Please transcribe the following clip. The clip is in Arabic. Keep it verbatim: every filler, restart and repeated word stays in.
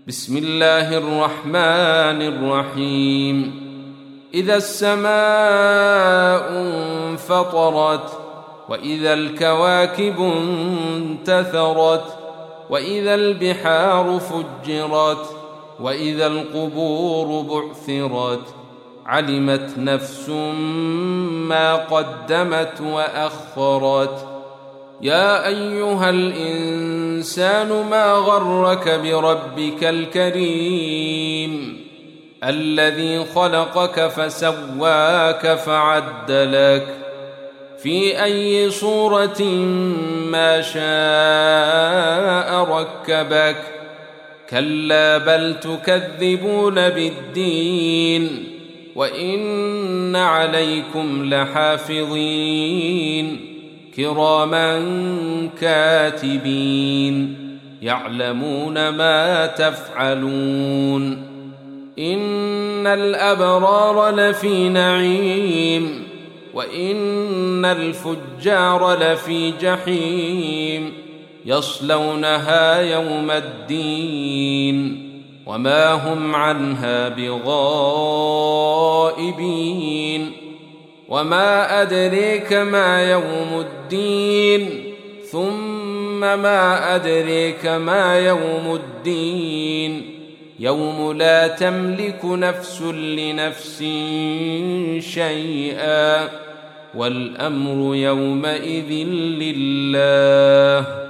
بسم الله الرحمن الرحيم. إذا السماء انفطرت وإذا الكواكب انتثرت وإذا البحار فجرت وإذا القبور بعثرت علمت نفس ما قدمت وأخرت. يا أيها الإنسان ما غرك بربك الكريم الذي خلقك فسواك فعدلك في أي صورة ما شاء ركبك. كلا بل تكذبون بالدين وإن عليكم لحافظين كراما كاتبين يعلمون ما تفعلون. إن الأبرار لفي نعيم وإن الفجار لفي جحيم يصلونها يوم الدين وما هم عنها بغائبين. وما أدريك ما يوم الدين ثم ما أدريك ما يوم الدين يوم لا تملك نفس لنفس شيئا والأمر يومئذ لله.